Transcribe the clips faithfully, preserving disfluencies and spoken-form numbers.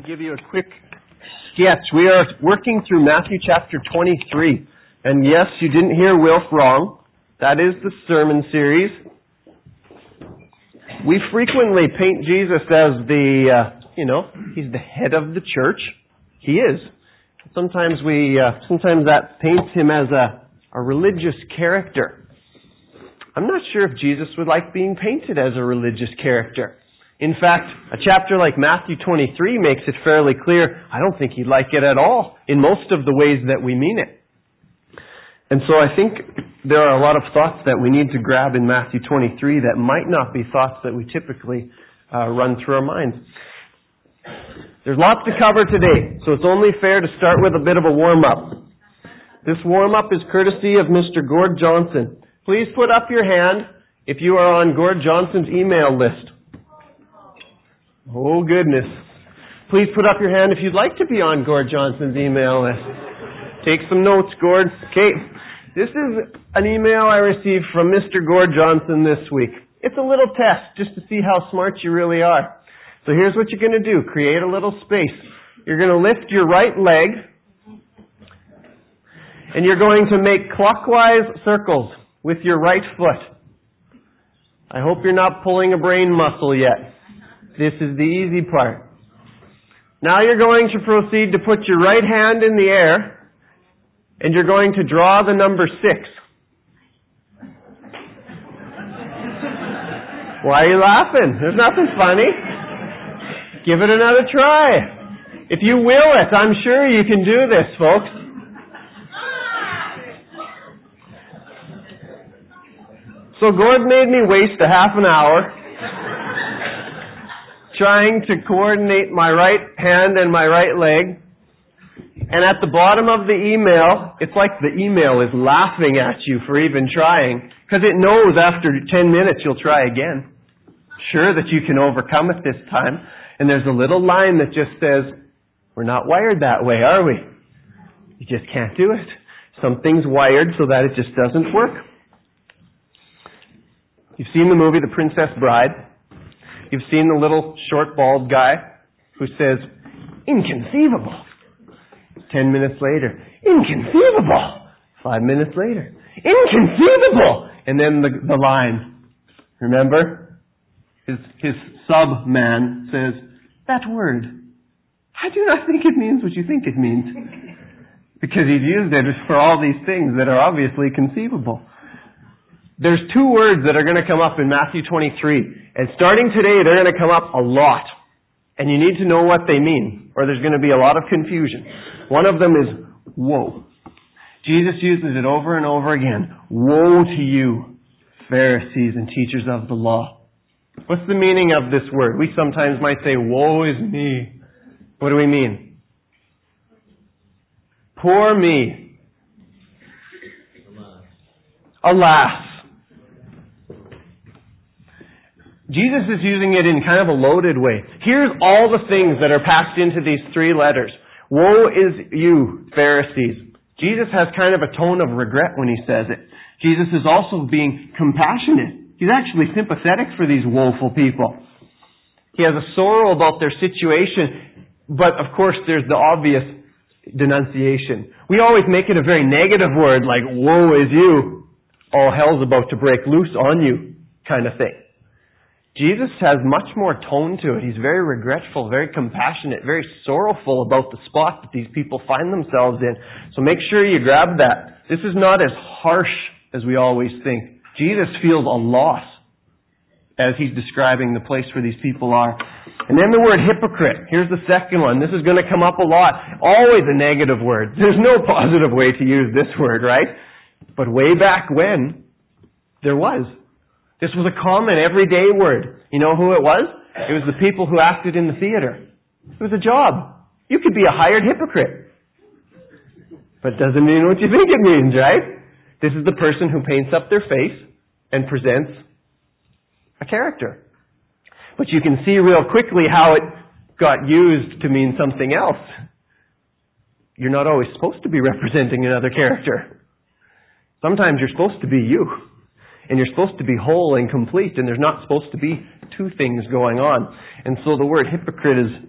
give you a quick sketch. We are working through Matthew chapter twenty-three. And yes, you didn't hear Wilf wrong. That is the sermon series. We frequently paint Jesus as the, uh, you know, he's the head of the church. He is. Sometimes we, uh, sometimes that paints him as a, a religious character. I'm not sure if Jesus would like being painted as a religious character. In fact, a chapter like Matthew twenty-three makes it fairly clear, I don't think he'd like it at all in most of the ways that we mean it. And so I think there are a lot of thoughts that we need to grab in Matthew twenty-three that might not be thoughts that we typically uh, run through our minds. There's lots to cover today, so it's only fair to start with a bit of a warm-up. This warm-up is courtesy of Mister Gord Johnson. Please put up your hand if you are on Gord Johnson's email list. Oh, goodness. Please put up your hand if you'd like to be on Gord Johnson's email list. Take some notes, Gord. Okay. This is an email I received from Mister Gord Johnson this week. It's a little test just to see how smart you really are. So here's what you're going to do. Create a little space. You're going to lift your right leg and you're going to make clockwise circles with your right foot. I hope you're not pulling a brain muscle yet. This is the easy part. Now you're going to proceed to put your right hand in the air and you're going to draw the number six. Why are you laughing? There's nothing funny. Give it another try. If you will it, I'm sure you can do this, folks. So Gord made me waste a half an hour trying to coordinate my right hand and my right leg. And at the bottom of the email, it's like the email is laughing at you for even trying, because it knows after ten minutes you'll try again. Sure that you can overcome it this time. And there's a little line that just says, we're not wired that way, are we? You just can't do it. Something's wired so that it just doesn't work. You've seen the movie The Princess Bride. You've seen the little short bald guy who says, inconceivable. Ten minutes later, inconceivable. Five minutes later, inconceivable. And then the, the line, remember? His, his sub-man says, that word, I do not think it means what you think it means. Because he's used it for all these things that are obviously conceivable. There's two words that are going to come up in Matthew twenty-three. And starting today, they're going to come up a lot. And you need to know what they mean, or there's going to be a lot of confusion. One of them is, woe. Jesus uses it over and over again. Woe to you, Pharisees and teachers of the law. What's the meaning of this word? We sometimes might say, woe is me. What do we mean? Poor me. Alas. Jesus is using it in kind of a loaded way. Here's all the things that are packed into these three letters. Woe is you, Pharisees. Jesus has kind of a tone of regret when he says it. Jesus is also being compassionate. He's actually sympathetic for these woeful people. He has a sorrow about their situation, but of course there's the obvious denunciation. We always make it a very negative word, like, woe is you. All hell's about to break loose on you, kind of thing. Jesus has much more tone to it. He's very regretful, very compassionate, very sorrowful about the spot that these people find themselves in. So make sure you grab that. This is not as harsh as we always think. Jesus feels a loss as he's describing the place where these people are. And then the word hypocrite. Here's the second one. This is going to come up a lot. Always a negative word. There's no positive way to use this word, right? But way back when, there was. This was a common, everyday word. You know who it was? It was the people who acted in the theater. It was a job. You could be a hired hypocrite. But it doesn't mean what you think it means, right? This is the person who paints up their face and presents a character. But you can see real quickly how it got used to mean something else. You're not always supposed to be representing another character. Sometimes you're supposed to be you. And you're supposed to be whole and complete, and there's not supposed to be two things going on. And so the word hypocrite is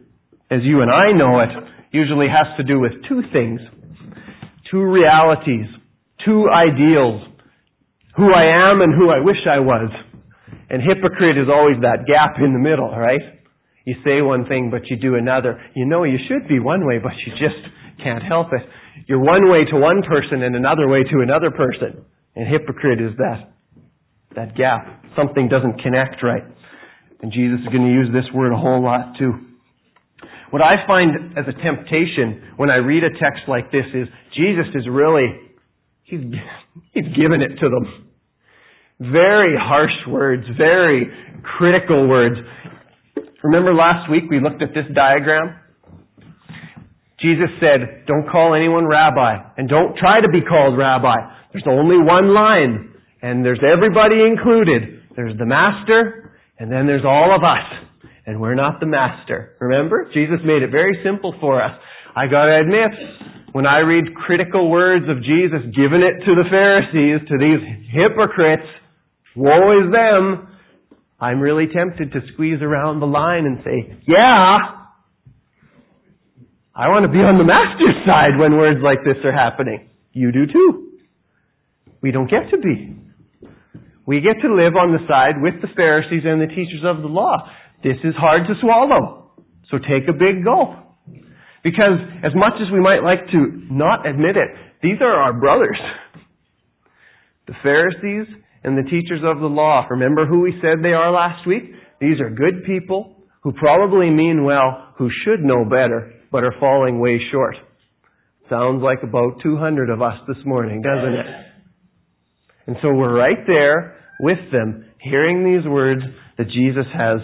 as you and I know it, usually has to do with two things. Two realities. Two ideals. Who I am and who I wish I was. And hypocrite is always that gap in the middle, right? You say one thing, but you do another. You know you should be one way, but you just can't help it. You're one way to one person and another way to another person. And hypocrite is that, that gap. Something doesn't connect right. And Jesus is going to use this word a whole lot too. What I find as a temptation when I read a text like this is Jesus is really, he's, he's given it to them. Very harsh words, very critical words. Remember last week we looked at this diagram? Jesus said, don't call anyone rabbi, and don't try to be called rabbi. There's only one line, and there's everybody included. There's the master, and then there's all of us, and we're not the master. Remember? Jesus made it very simple for us. I gotta admit, when I read critical words of Jesus giving it to the Pharisees, to these hypocrites, woe is them, I'm really tempted to squeeze around the line and say, yeah, I want to be on the master's side when words like this are happening. You do too. We don't get to be. We get to live on the side with the Pharisees and the teachers of the law. This is hard to swallow. So take a big gulp. Because as much as we might like to not admit it, these are our brothers. The Pharisees and the teachers of the law. Remember who we said they are last week? These are good people who probably mean well, who should know better, but are falling way short. Sounds like about two hundred of us this morning, doesn't it? And so we're right there with them, hearing these words that Jesus has.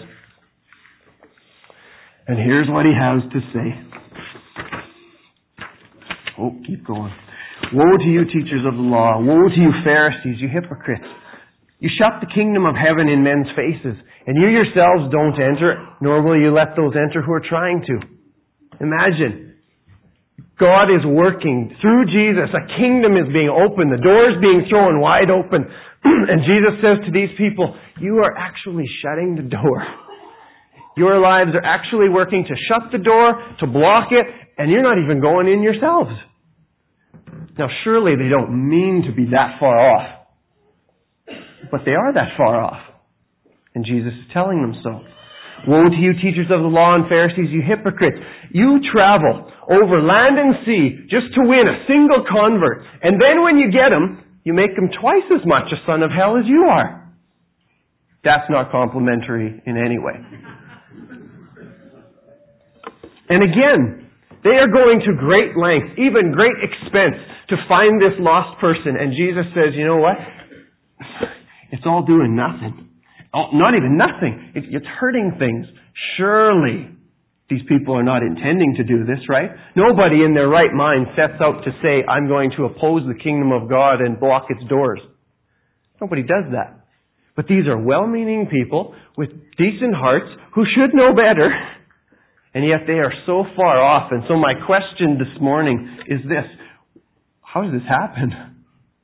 And here's what he has to say. Oh, keep going. Woe to you, teachers of the law. Woe to you, Pharisees, you hypocrites. You shut the kingdom of heaven in men's faces, and you yourselves don't enter, nor will you let those enter who are trying to. Imagine, God is working through Jesus. A kingdom is being opened. The door is being thrown wide open. And Jesus says to these people, you are actually shutting the door. Your lives are actually working to shut the door, to block it, and you're not even going in yourselves. Now surely they don't mean to be that far off. But they are that far off. And Jesus is telling them so. Woe to you, teachers of the law and Pharisees, you hypocrites. You travel over land and sea just to win a single convert. And then when you get him, you make him twice as much a son of hell as you are. That's not complimentary in any way. And again, they are going to great lengths, even great expense, to find this lost person. And Jesus says, you know what? It's all doing nothing. Oh, not even nothing. It, it's hurting things. Surely these people are not intending to do this, right? Nobody in their right mind sets out to say, I'm going to oppose the kingdom of God and block its doors. Nobody does that. But these are well-meaning people with decent hearts who should know better. And yet they are so far off. And so my question this morning is this. How does this happen?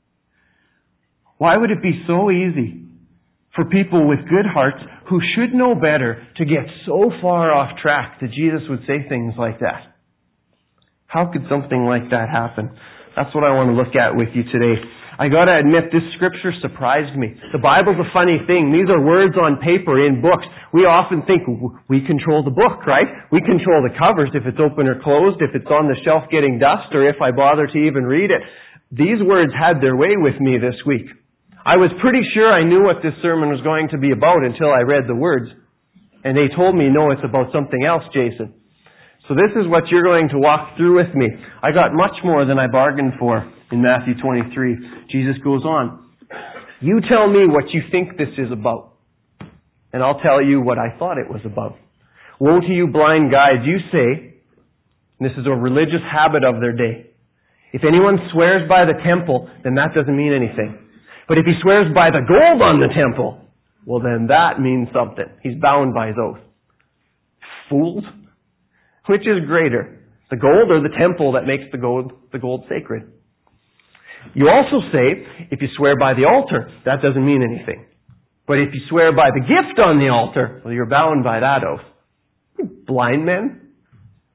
Why would it be so easy for people with good hearts who should know better to get so far off track that Jesus would say things like that? How could something like that happen? That's what I want to look at with you today. I gotta admit, this scripture surprised me. The Bible's a funny thing. These are words on paper in books. We often think we control the book, right? We control the covers, if it's open or closed, if it's on the shelf getting dust, or if I bother to even read it. These words had their way with me this week. I was pretty sure I knew what this sermon was going to be about until I read the words. And they told me, no, it's about something else, Jason. So this is what you're going to walk through with me. I got much more than I bargained for in Matthew twenty-three. Jesus goes on. You tell me what you think this is about, and I'll tell you what I thought it was about. Woe to you, blind guides, you say, and this is a religious habit of their day. If anyone swears by the temple, then that doesn't mean anything. But if he swears by the gold on the temple, well then that means something. He's bound by his oath. Fools! Which is greater, the gold or the temple that makes the gold, the gold sacred? You also say, if you swear by the altar, that doesn't mean anything. But if you swear by the gift on the altar, well, you're bound by that oath. You blind men,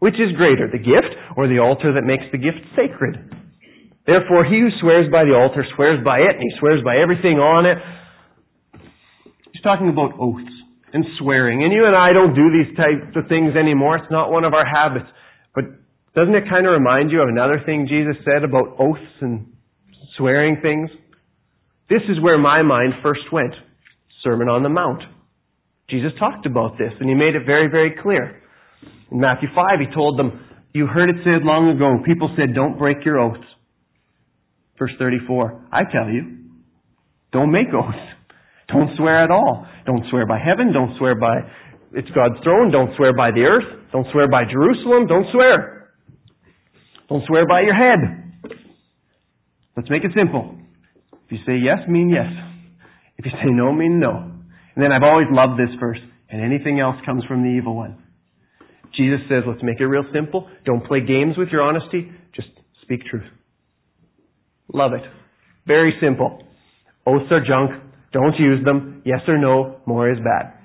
Which is greater, the gift or the altar that makes the gift sacred? Therefore, he who swears by the altar swears by it, and he swears by everything on it. He's talking about oaths and swearing. And you and I don't do these types of things anymore. It's not one of our habits. But doesn't it kind of remind you of another thing Jesus said about oaths and swearing things? This is where my mind first went. Sermon on the Mount. Jesus talked about this, and he made it very, very clear. In Matthew five, he told them, you heard it said long ago, people said, don't break your oaths. Verse thirty-four, I tell you, don't make oaths. Don't swear at all. Don't swear by heaven. Don't swear by it's God's throne. Don't swear by the earth. Don't swear by Jerusalem. Don't swear. Don't swear by your head. Let's make it simple. If you say yes, mean yes. If you say no, mean no. And then I've always loved this verse, and anything else comes from the evil one. Jesus says, let's make it real simple. Don't play games with your honesty. Just speak truth. Love it. Very simple. Oaths are junk. Don't use them. Yes or no. More is bad.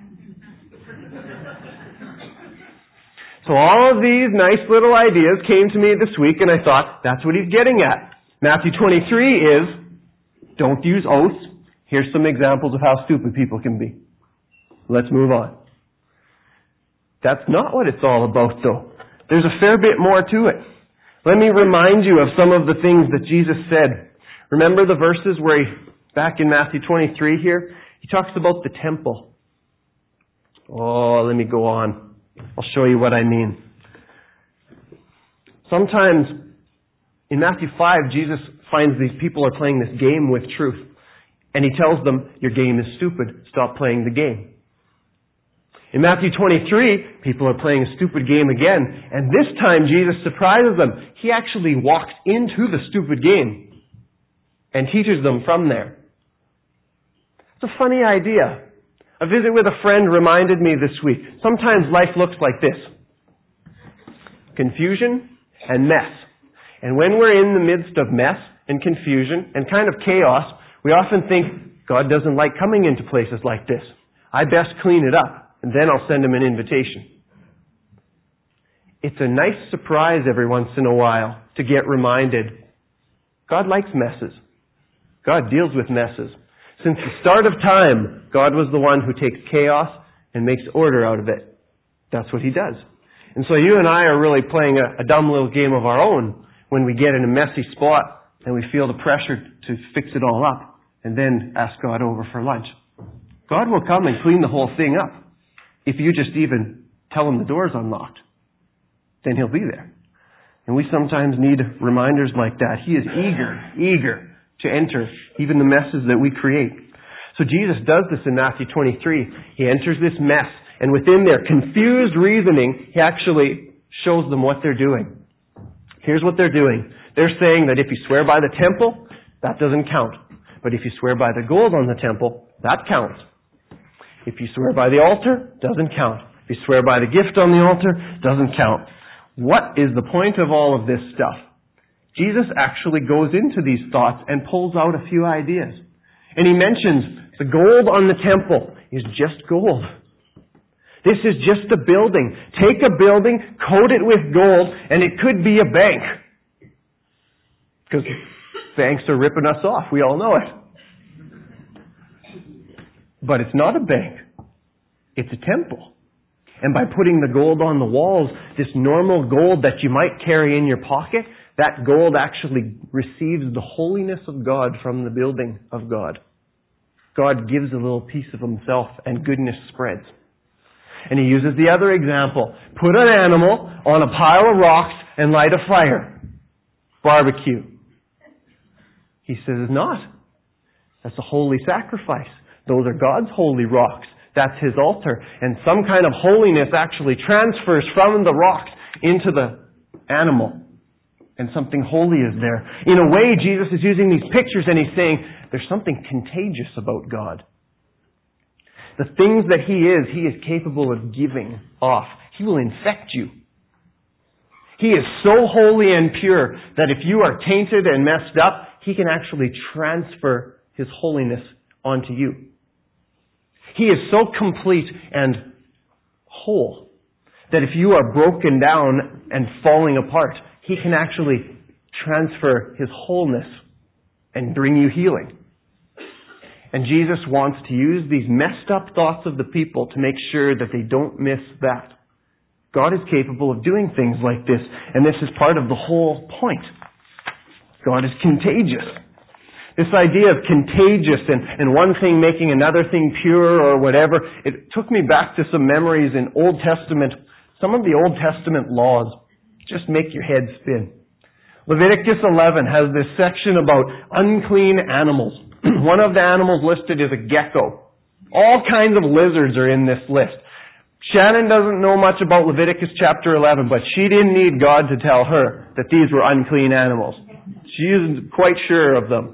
So all of these nice little ideas came to me this week, and I thought, that's what he's getting at. Matthew twenty-three is, don't use oaths. Here's some examples of how stupid people can be. Let's move on. That's not what it's all about, though. There's a fair bit more to it. Let me remind you of some of the things that Jesus said. Remember the verses where he, back in Matthew twenty-three here, he talks about the temple. Oh, let me go on. I'll show you what I mean. Sometimes in Matthew five, Jesus finds these people are playing this game with truth. And he tells them, your game is stupid. Stop playing the game. In Matthew twenty-three, people are playing a stupid game again. And this time Jesus surprises them. He actually walks into the stupid game and teaches them from there. It's a funny idea. A visit with a friend reminded me this week. Sometimes life looks like this. Confusion and mess. And when we're in the midst of mess and confusion and kind of chaos, we often think, God doesn't like coming into places like this. I best clean it up, and then I'll send him an invitation. It's a nice surprise every once in a while to get reminded, God likes messes. God deals with messes. Since the start of time, God was the one who takes chaos and makes order out of it. That's what he does. And so you and I are really playing a, a dumb little game of our own when we get in a messy spot and we feel the pressure to fix it all up and then ask God over for lunch. God will come and clean the whole thing up if you just even tell him the door's unlocked. Then he'll be there. And we sometimes need reminders like that. He is eager, eager to enter even the messes that we create. So Jesus does this in Matthew twenty-three. He enters this mess, and within their confused reasoning, he actually shows them what they're doing. Here's what they're doing. They're saying that if you swear by the temple, that doesn't count. But if you swear by the gold on the temple, that counts. If you swear by the altar, doesn't count. If you swear by the gift on the altar, doesn't count. What is the point of all of this stuff? Jesus actually goes into these thoughts and pulls out a few ideas. And he mentions the gold on the temple is just gold. This is just a building. Take a building, coat it with gold, and it could be a bank. Because banks are ripping us off. We all know it. But it's not a bank. It's a temple. And by putting the gold on the walls, this normal gold that you might carry in your pocket, that gold actually receives the holiness of God from the building of God. God gives a little piece of himself and goodness spreads. And he uses the other example. Put an animal on a pile of rocks and light a fire. Barbecue. He says it's not. That's a holy sacrifice. Those are God's holy rocks. That's his altar. And some kind of holiness actually transfers from the rocks into the animal. And something holy is there. In a way, Jesus is using these pictures and he's saying there's something contagious about God. The things that he is, he is capable of giving off. He will infect you. He is so holy and pure that if you are tainted and messed up, he can actually transfer his holiness onto you. He is so complete and whole that if you are broken down and falling apart. He can actually transfer His wholeness and bring you healing. And Jesus wants to use these messed up thoughts of the people to make sure that they don't miss that. God is capable of doing things like this, and this is part of the whole point. God is contagious. This idea of contagious and, and one thing making another thing pure or whatever, it took me back to some memories in Old Testament. Some of the Old Testament laws just make your head spin. Leviticus eleven has this section about unclean animals. One of the animals listed is a gecko. All kinds of lizards are in this list. Shannon doesn't know much about Leviticus chapter eleven, but she didn't need God to tell her that these were unclean animals. She isn't quite sure of them.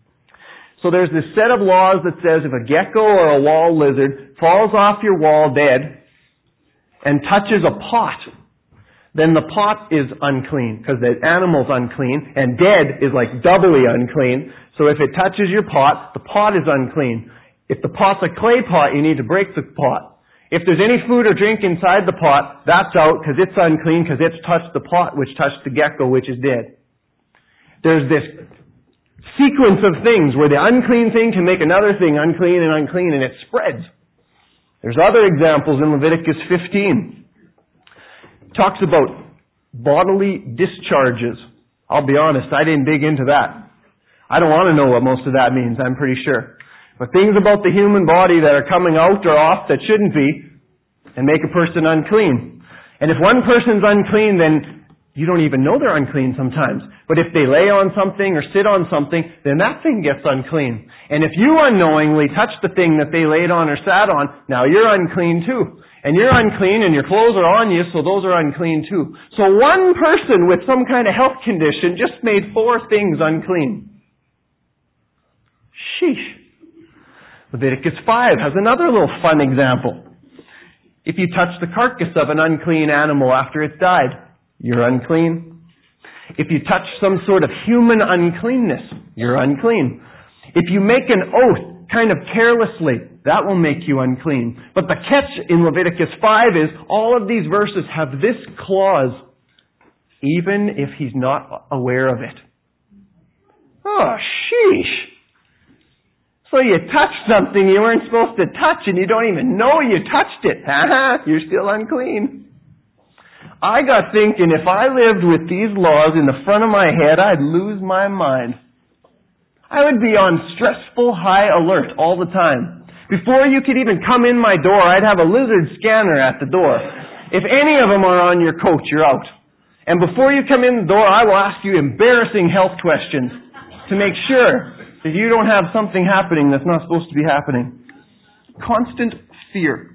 So there's this set of laws that says if a gecko or a wall lizard falls off your wall dead and touches a pot, then the pot is unclean because the animal's unclean, and dead is like doubly unclean. So if it touches your pot, the pot is unclean. If the pot's a clay pot, you need to break the pot. If there's any food or drink inside the pot, that's out because it's unclean because it's touched the pot which touched the gecko which is dead. There's this sequence of things where the unclean thing can make another thing unclean and unclean, and it spreads. There's other examples in Leviticus fifteen. It talks about bodily discharges. I'll be honest, I didn't dig into that. I don't want to know what most of that means, I'm pretty sure. But things about the human body that are coming out or off that shouldn't be and make a person unclean. And if one person's unclean, then you don't even know they're unclean sometimes. But if they lay on something or sit on something, then that thing gets unclean. And if you unknowingly touch the thing that they laid on or sat on, now you're unclean too. And you're unclean and your clothes are on you, so those are unclean too. So one person with some kind of health condition just made four things unclean. Sheesh. Leviticus five has another little fun example. If you touch the carcass of an unclean animal after it's died, you're unclean. If you touch some sort of human uncleanness, you're unclean. If you make an oath kind of carelessly, that will make you unclean. But the catch in Leviticus five is all of these verses have this clause, even if he's not aware of it. Oh, sheesh. So you touched something you weren't supposed to touch and you don't even know you touched it. You're still unclean. I got thinking if I lived with these laws in the front of my head, I'd lose my mind. I would be on stressful high alert all the time. Before you could even come in my door, I'd have a lizard scanner at the door. If any of them are on your coat, you're out. And before you come in the door, I will ask you embarrassing health questions to make sure that you don't have something happening that's not supposed to be happening. Constant fear.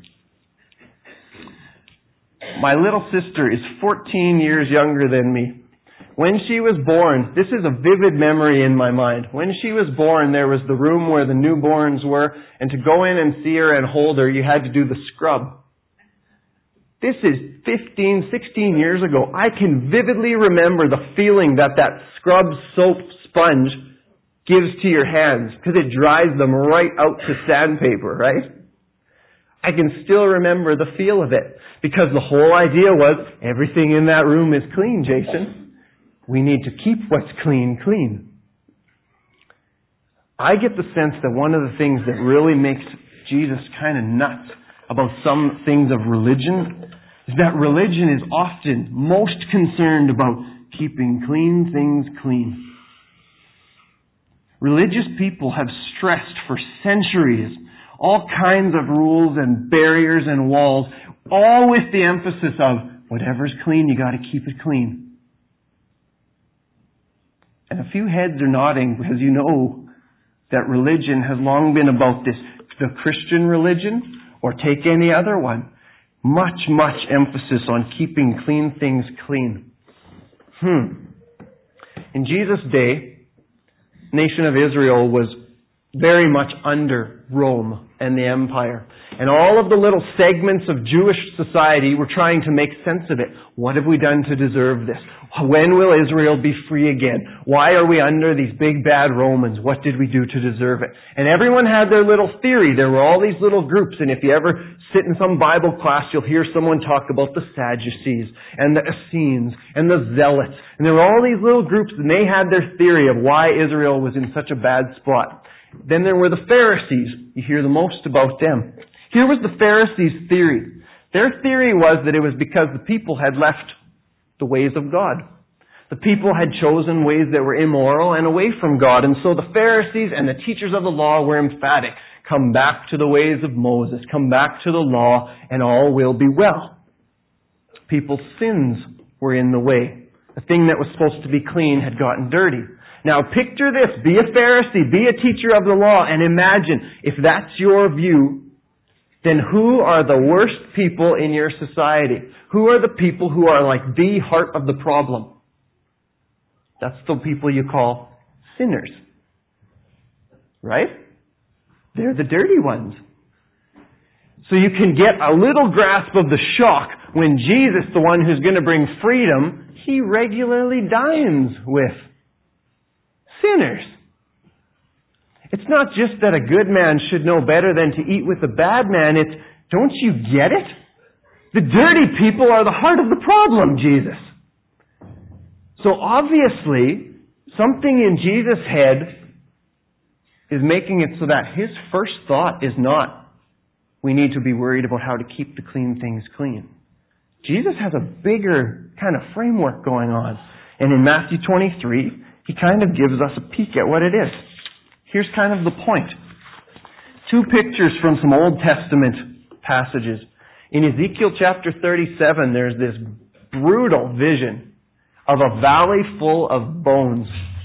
My little sister is fourteen years younger than me. When she was born, this is a vivid memory in my mind. When she was born, there was the room where the newborns were, and to go in and see her and hold her, you had to do the scrub. This is fifteen, sixteen years ago. I can vividly remember the feeling that that scrub soap sponge gives to your hands, because it dries them right out to sandpaper, right? I can still remember the feel of it, because the whole idea was, everything in that room is clean, Jason. We need to keep what's clean, clean. I get the sense that one of the things that really makes Jesus kind of nuts about some things of religion is that religion is often most concerned about keeping clean things clean. Religious people have stressed for centuries all kinds of rules and barriers and walls, all with the emphasis of whatever's clean, you got to keep it clean. And a few heads are nodding because you know that religion has long been about this, the Christian religion, or take any other one. Much, much emphasis on keeping clean things clean. Hmm. In Jesus' day, nation of Israel was very much under Rome and the empire. And all of the little segments of Jewish society were trying to make sense of it. What have we done to deserve this? When will Israel be free again? Why are we under these big bad Romans? What did we do to deserve it? And everyone had their little theory. There were all these little groups. And if you ever sit in some Bible class, you'll hear someone talk about the Sadducees and the Essenes and the Zealots. And there were all these little groups, and they had their theory of why Israel was in such a bad spot. Then there were the Pharisees. You hear the most about them. Here was the Pharisees' theory. Their theory was that it was because the people had left the ways of God. The people had chosen ways that were immoral and away from God. And so the Pharisees and the teachers of the law were emphatic. Come back to the ways of Moses. Come back to the law and all will be well. People's sins were in the way. The thing that was supposed to be clean had gotten dirty. Now picture this. Be a Pharisee. Be a teacher of the law. And imagine, if that's your view, then who are the worst people in your society? Who are the people who are like the heart of the problem? That's the people you call sinners. Right? They're the dirty ones. So you can get a little grasp of the shock when Jesus, the one who's going to bring freedom, He regularly dines with sinners. It's not just that a good man should know better than to eat with a bad man. It's, don't you get it? The dirty people are the heart of the problem, Jesus. So obviously, something in Jesus' head is making it so that His first thought is not, we need to be worried about how to keep the clean things clean. Jesus has a bigger kind of framework going on. And in Matthew twenty-three, He kind of gives us a peek at what it is. Here's kind of the point. Two pictures from some Old Testament passages. In Ezekiel chapter thirty-seven, there's this brutal vision of a valley full of bones.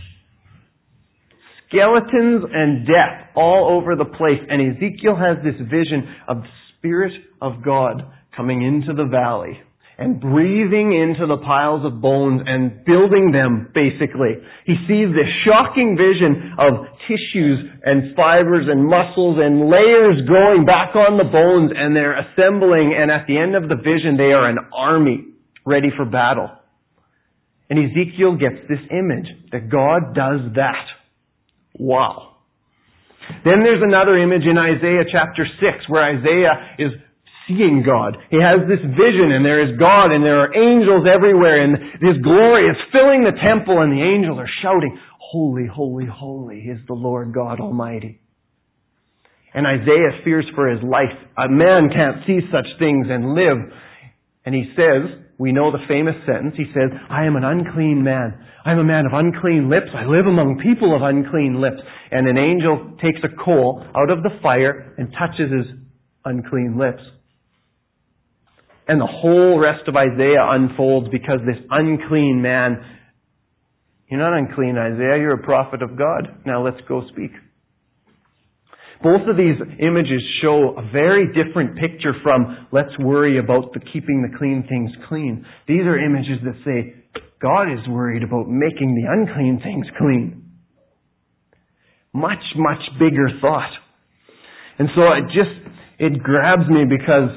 Skeletons and death all over the place. And Ezekiel has this vision of the Spirit of God coming into the valley and breathing into the piles of bones and building them, basically. He sees this shocking vision of tissues and fibers and muscles and layers growing back on the bones, and they're assembling, and at the end of the vision, they are an army ready for battle. And Ezekiel gets this image that God does that. Wow. Then there's another image in Isaiah chapter six where Isaiah is seeing God. He has this vision, and there is God, and there are angels everywhere, and His glory is filling the temple, and the angels are shouting, Holy, holy, holy is the Lord God Almighty. And Isaiah fears for his life. A man can't see such things and live. And he says, we know the famous sentence, he says, I am an unclean man. I am a man of unclean lips. I live among people of unclean lips. And an angel takes a coal out of the fire and touches his unclean lips. And the whole rest of Isaiah unfolds because this unclean man, you're not unclean, Isaiah, you're a prophet of God. Now let's go speak. Both of these images show a very different picture from let's worry about the keeping the clean things clean. These are images that say God is worried about making the unclean things clean. Much, much bigger thought. And so it just, it grabs me because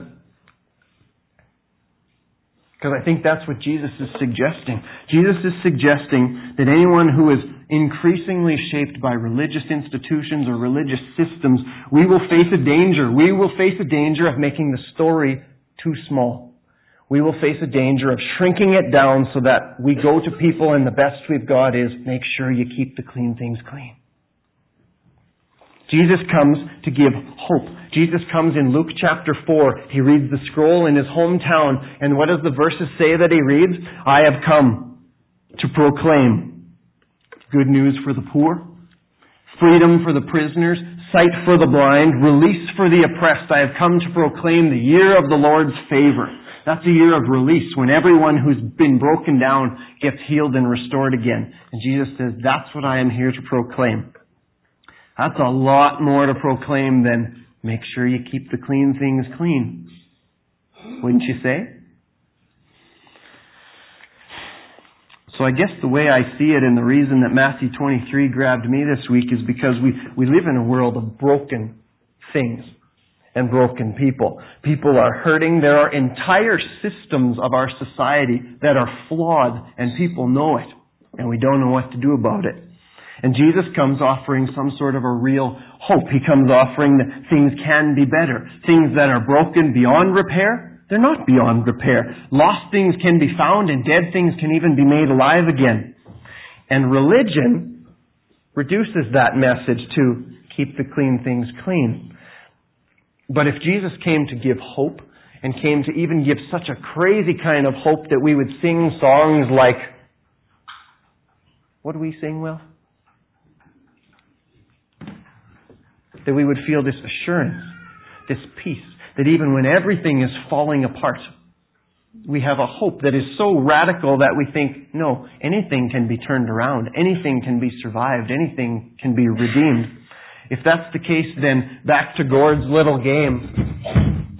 Because I think that's what Jesus is suggesting. Jesus is suggesting that anyone who is increasingly shaped by religious institutions or religious systems, we will face a danger. We will face a danger of making the story too small. We will face a danger of shrinking it down so that we go to people and the best we've got is make sure you keep the clean things clean. Jesus comes to give hope. Jesus comes in Luke chapter four. He reads the scroll in his hometown. And what does the verses say that he reads? I have come to proclaim good news for the poor, freedom for the prisoners, sight for the blind, release for the oppressed. I have come to proclaim the year of the Lord's favor. That's a year of release when everyone who's been broken down gets healed and restored again. And Jesus says, that's what I am here to proclaim. That's a lot more to proclaim than make sure you keep the clean things clean. Wouldn't you say? So I guess the way I see it, and the reason that Matthew twenty-three grabbed me this week, is because we, we live in a world of broken things and broken people. People are hurting. There are entire systems of our society that are flawed, and people know it, and we don't know what to do about it. And Jesus comes offering some sort of a real hope. He comes offering that things can be better. Things that are broken beyond repair, they're not beyond repair. Lost things can be found, and dead things can even be made alive again. And religion reduces that message to keep the clean things clean. But if Jesus came to give hope, and came to even give such a crazy kind of hope that we would sing songs like, what do we sing, Will? That we would feel this assurance, this peace, that even when everything is falling apart, we have a hope that is so radical that we think, no, anything can be turned around, anything can be survived, anything can be redeemed. If that's the case, then back to Gord's little game.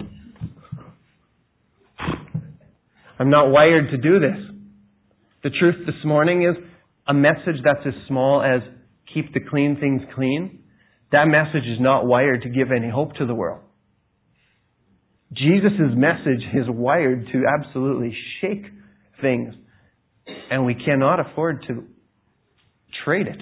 I'm not wired to do this. The truth this morning is a message that's as small as keep the clean things clean. That message is not wired to give any hope to the world. Jesus' message is wired to absolutely shake things. And we cannot afford to trade it.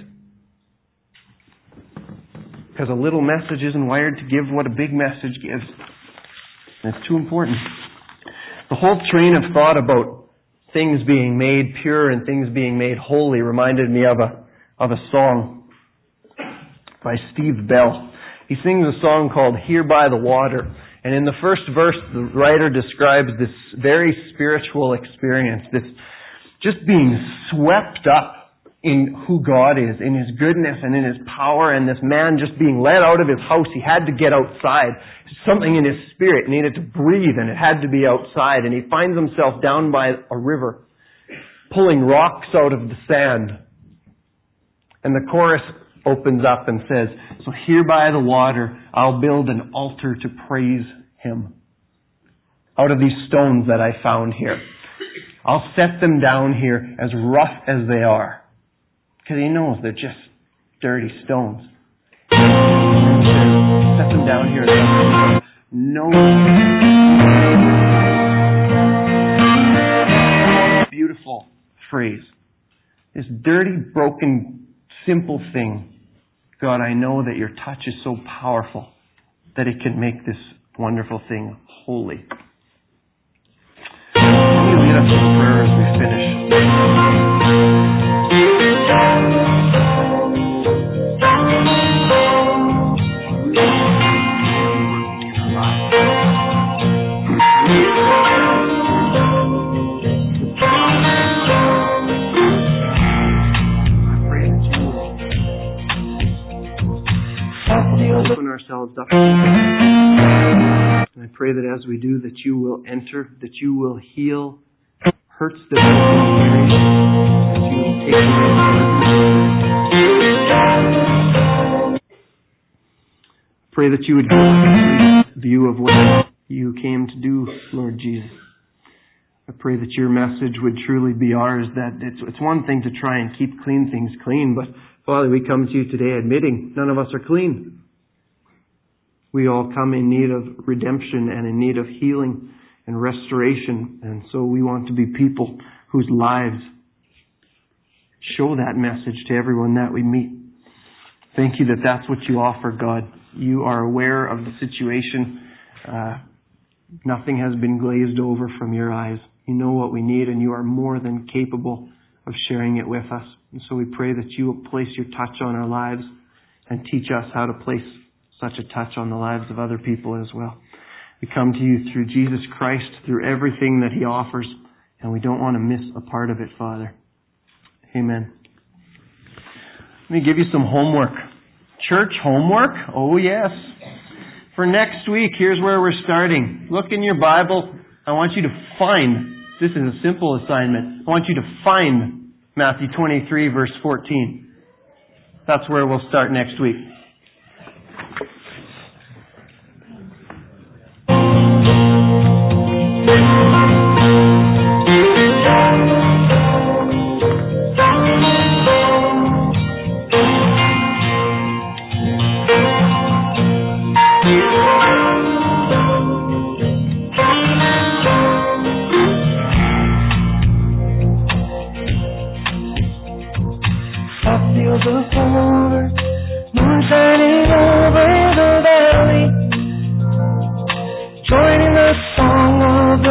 Because a little message isn't wired to give what a big message gives. And it's too important. The whole train of thought about things being made pure and things being made holy reminded me of a of a song by Steve Bell. He sings a song called Here by the Water. And in the first verse, the writer describes this very spiritual experience, this just being swept up in who God is, in His goodness and in His power, and this man just being let out of his house. He had to get outside. Something in his spirit needed to breathe, and it had to be outside. And he finds himself down by a river, pulling rocks out of the sand. And the chorus opens up and says, so here by the water, I'll build an altar to praise Him. Out of these stones that I found here. I'll set them down here as rough as they are. Because He knows they're just dirty stones. Set them down here as rough as no. Beautiful phrase. This dirty, broken, simple thing. God, I know that Your touch is so powerful that it can make this wonderful thing holy. Let me lead us in prayer as we finish. Open ourselves up. And I pray that as we do, that You will enter, that You will heal hurts that we that You will take away. Pray that You would give us a complete view of what You came to do, Lord Jesus. I pray that Your message would truly be ours, that it's, it's one thing to try and keep clean things clean, but Father, we come to You today admitting none of us are clean. We all come in need of redemption and in need of healing and restoration. And so we want to be people whose lives show that message to everyone that we meet. Thank You that that's what You offer, God. You are aware of the situation. Uh, nothing has been glazed over from Your eyes. You know what we need, and You are more than capable of sharing it with us. And so we pray that You will place Your touch on our lives and teach us how to place such a touch on the lives of other people as well. We come to You through Jesus Christ, through everything that He offers, and we don't want to miss a part of it, Father. Amen. Let me give you some homework. Church homework? Oh yes. For next week, here's where we're starting. Look in your Bible. I want you to find, this is a simple assignment, I want you to find Matthew twenty-three, verse fourteen. That's where we'll start next week. Thank you.